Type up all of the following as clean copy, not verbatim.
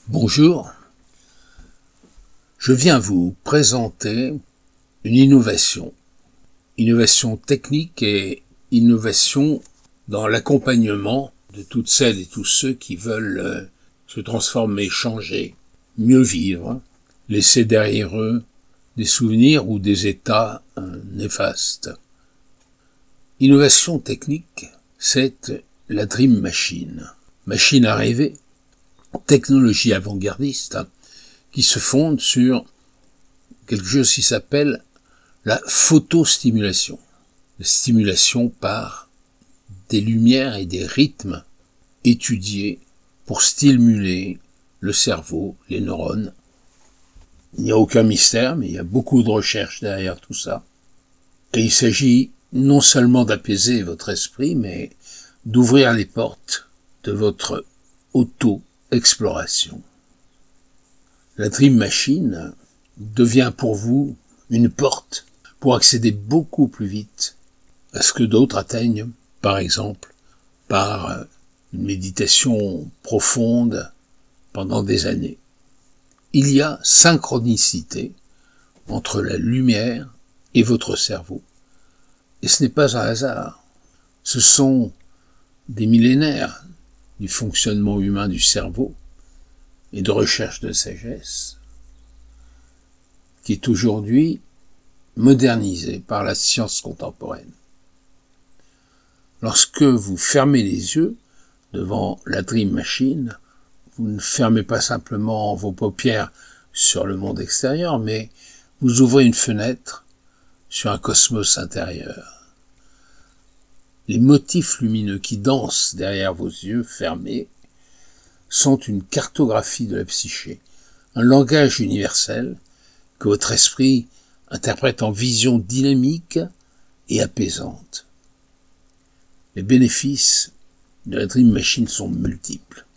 Bonjour, je viens vous présenter une innovation technique et innovation dans l'accompagnement de toutes celles et tous ceux qui veulent se transformer, changer, mieux vivre, laisser derrière eux des souvenirs ou des états néfastes. Innovation technique, c'est la Dream Machine. Machine à rêver, technologie avant-gardiste qui se fonde sur quelque chose qui s'appelle la photostimulation. La stimulation par des lumières et des rythmes étudiés pour stimuler le cerveau, les neurones. Il n'y a aucun mystère, mais il y a beaucoup de recherches derrière tout ça. Et il s'agit non seulement d'apaiser votre esprit, mais d'ouvrir les portes de votre auto-exploration. La Dream Machine devient pour vous une porte pour accéder beaucoup plus vite à ce que d'autres atteignent, par exemple, par une méditation profonde pendant des années. Il y a synchronicité entre la lumière et votre cerveau. Et ce n'est pas un hasard. Ce sont des millénaires du fonctionnement humain du cerveau et de recherche de sagesse qui est aujourd'hui modernisé par la science contemporaine. Lorsque vous fermez les yeux devant la Dream Machine, vous ne fermez pas simplement vos paupières sur le monde extérieur, mais vous ouvrez une fenêtre sur un cosmos intérieur. Les motifs lumineux qui dansent derrière vos yeux fermés sont une cartographie de la psyché, un langage universel que votre esprit interprète en vision dynamique et apaisante. Les bénéfices de la Dream Machine sont multiples.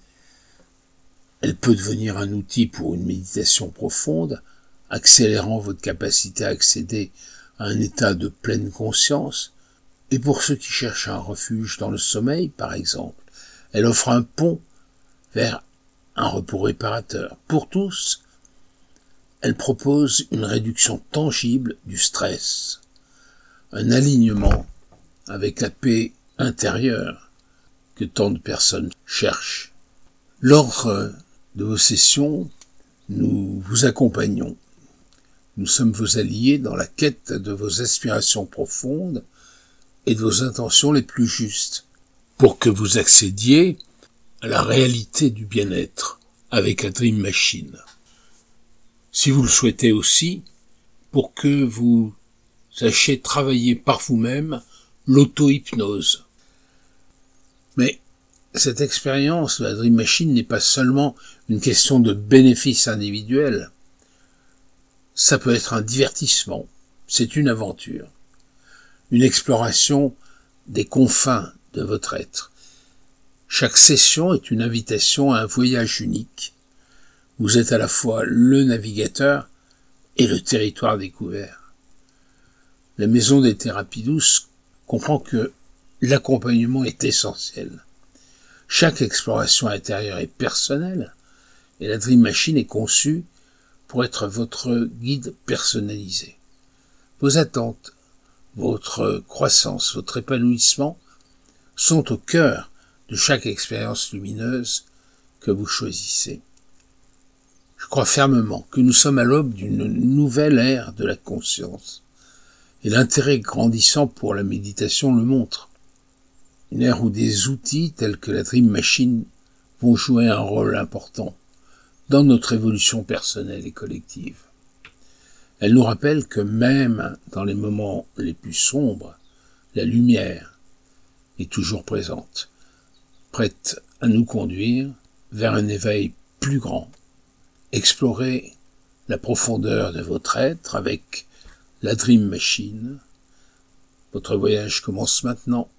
Elle peut devenir un outil pour une méditation profonde, accélérant votre capacité à accéder à un état de pleine conscience. Et pour ceux qui cherchent un refuge dans le sommeil, par exemple, elle offre un pont vers un repos réparateur. Pour tous, elle propose une réduction tangible du stress, un alignement avec la paix intérieure que tant de personnes cherchent. Lors de vos sessions, nous vous accompagnons. Nous sommes vos alliés dans la quête de vos aspirations profondes et de vos intentions les plus justes, pour que vous accédiez à la réalité du bien-être avec la Dream Machine. Si vous le souhaitez aussi, pour que vous sachiez travailler par vous-même l'auto-hypnose. Mais cette expérience de la Dream Machine n'est pas seulement une question de bénéfice individuel. Ça peut être un divertissement, c'est une aventure. Une exploration des confins de votre être. Chaque session est une invitation à un voyage unique. Vous êtes à la fois le navigateur et le territoire découvert. La maison des thérapies douces comprend que l'accompagnement est essentiel. Chaque exploration intérieure est personnelle et la Dream Machine est conçue pour être votre guide personnalisé. Vos attentes, votre croissance, votre épanouissement sont au cœur de chaque expérience lumineuse que vous choisissez. Je crois fermement que nous sommes à l'aube d'une nouvelle ère de la conscience, et l'intérêt grandissant pour la méditation le montre. Une ère où des outils tels que la Dream Machine vont jouer un rôle important dans notre évolution personnelle et collective. Elle nous rappelle que même dans les moments les plus sombres, la lumière est toujours présente, prête à nous conduire vers un éveil plus grand. Explorez la profondeur de votre être avec la Dream Machine. Votre voyage commence maintenant.